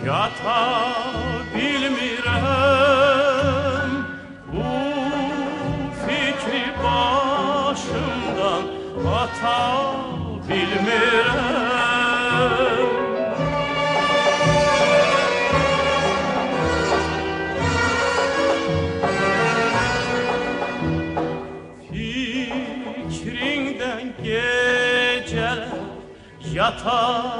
Yata bilmirəm bu fikri başımdan ata bilmirəm. Fikrindən gecələr yata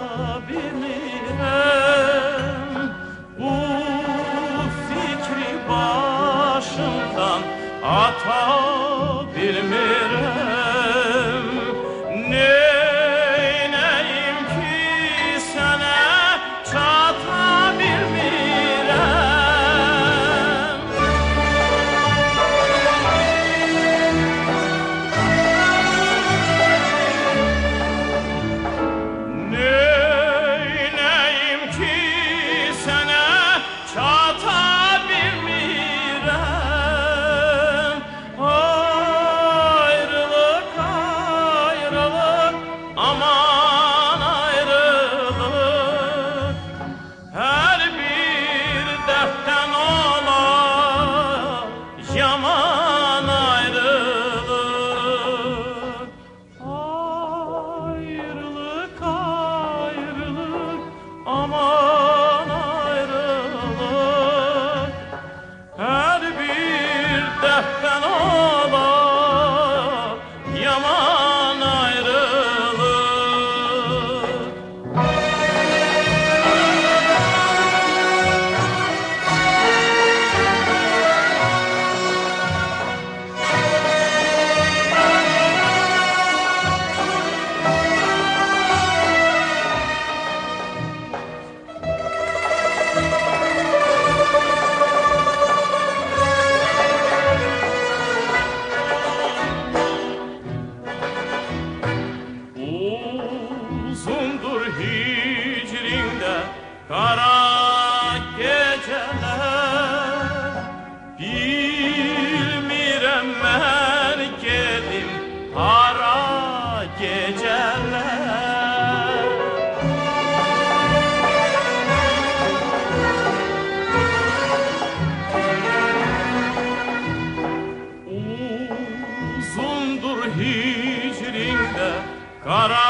bilmirəm, bu fikri başımdan ata bilmirəm. Neynəyim ki sənə çata bilmirəm. Neynəyim ki sənə çata bilmirəm. Ayrılıq, ayrılıq, aman ayrılıq. Hər bir dərddən olar yaman ayrılıq. Ayrılıq, ayrılıq, aman ayrılıq. Hər bir dərddən olar yaman ayrılıq. Uzundur hicrində qara gecələr. Bilmirəm mən gedim hara gecələr. Uzundur hicrində qara